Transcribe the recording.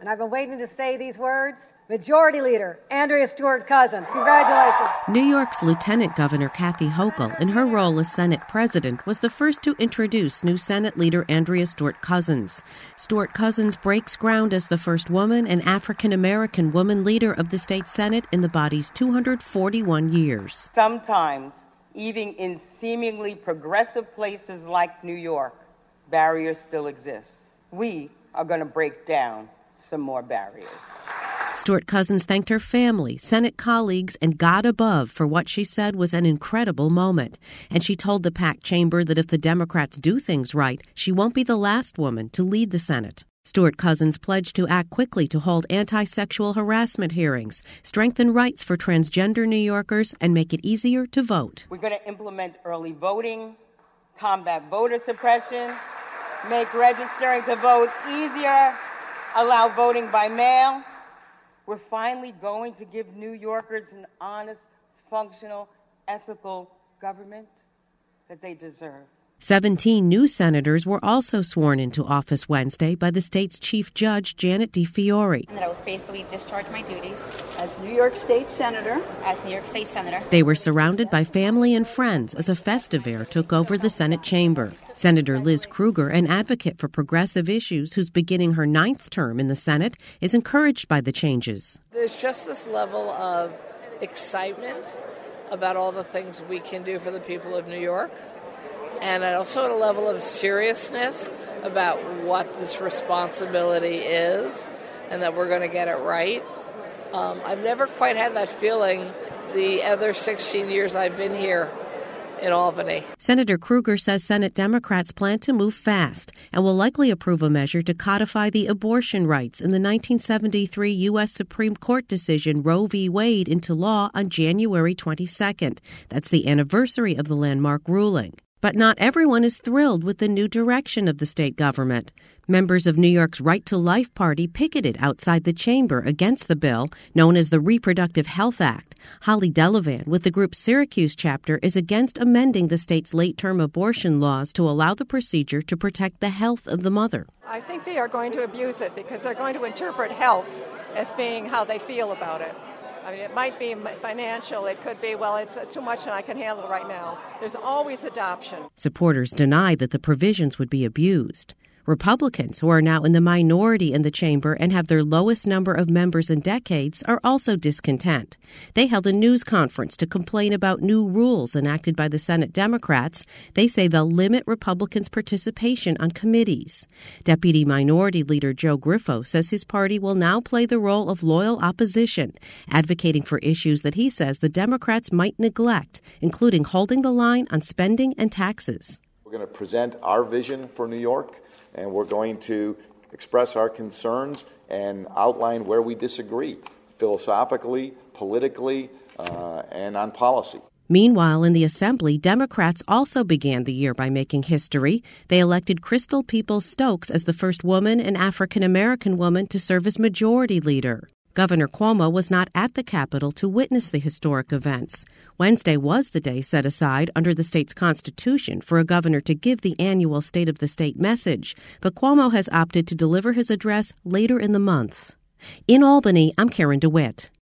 and I've been waiting to say these words, Majority Leader Andrea Stewart Cousins. Congratulations. New York's Lieutenant Governor Kathy Hochul, in her role as Senate President, was the first to introduce new Senate Leader Andrea Stewart Cousins. Stewart Cousins breaks ground as the first woman and African-American woman leader of the state Senate in the body's 241 years. Sometimes, even in seemingly progressive places like New York, barriers still exist. We are going to break down some more barriers. Stewart Cousins thanked her family, Senate colleagues, and God above for what she said was an incredible moment. And she told the packed chamber that if the Democrats do things right, she won't be the last woman to lead the Senate. Stewart Cousins pledged to act quickly to hold anti-sexual harassment hearings, strengthen rights for transgender New Yorkers, and make it easier to vote. We're going to implement early voting, combat voter suppression, make registering to vote easier, allow voting by mail. We're finally going to give New Yorkers an honest, functional, ethical government that they deserve. 17 new senators were also sworn into office Wednesday by the state's chief judge, Janet DeFiore. And that I will faithfully discharge my duties as New York State Senator. They were surrounded by family and friends as a festive air took over the Senate chamber. Senator Liz Krueger, an advocate for progressive issues who's beginning her 9th term in the Senate, is encouraged by the changes. There's just this level of excitement about all the things we can do for the people of New York. And also at a level of seriousness about what this responsibility is and that we're going to get it right. I've never quite had that feeling the other 16 years I've been here in Albany. Senator Krueger says Senate Democrats plan to move fast and will likely approve a measure to codify the abortion rights in the 1973 U.S. Supreme Court decision Roe v. Wade into law on January 22nd. That's the anniversary of the landmark ruling. But not everyone is thrilled with the new direction of the state government. Members of New York's Right to Life Party picketed outside the chamber against the bill, known as the Reproductive Health Act. Holly Delavan, with the group's Syracuse chapter, is against amending the state's late-term abortion laws to allow the procedure to protect the health of the mother. I think they are going to abuse it because they're going to interpret health as being how they feel about it. I mean, it might be financial. It could be, well, it's too much and I can handle it right now. There's always adoption. Supporters deny that the provisions would be abused. Republicans, who are now in the minority in the chamber and have their lowest number of members in decades, are also discontent. They held a news conference to complain about new rules enacted by the Senate Democrats. They say they'll limit Republicans' participation on committees. Deputy Minority Leader Joe Griffo says his party will now play the role of loyal opposition, advocating for issues that he says the Democrats might neglect, including holding the line on spending and taxes. We're going to present our vision for New York, and we're going to express our concerns and outline where we disagree, philosophically, politically, and on policy. Meanwhile, in the Assembly, Democrats also began the year by making history. They elected Crystal Peoples-Stokes as the first woman and African-American woman to serve as majority leader. Governor Cuomo was not at the Capitol to witness the historic events. Wednesday was the day set aside under the state's constitution for a governor to give the annual State of the State message, but Cuomo has opted to deliver his address later in the month. In Albany, I'm Karen DeWitt.